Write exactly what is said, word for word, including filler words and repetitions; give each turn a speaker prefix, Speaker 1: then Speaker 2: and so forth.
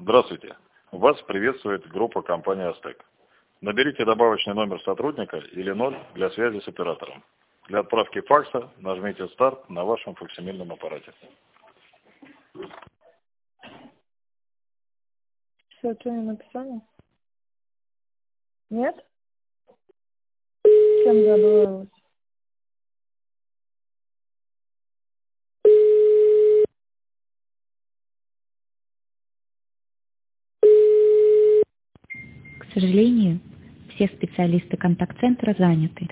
Speaker 1: Здравствуйте. Вас приветствует группа компании «Астек». Наберите добавочный номер сотрудника или ноль для связи с оператором. Для отправки факса нажмите «Старт» на вашем факсимильном аппарате.
Speaker 2: Все, что не написали? Нет? Чем забылась?
Speaker 3: К сожалению, все специалисты контакт-центра заняты.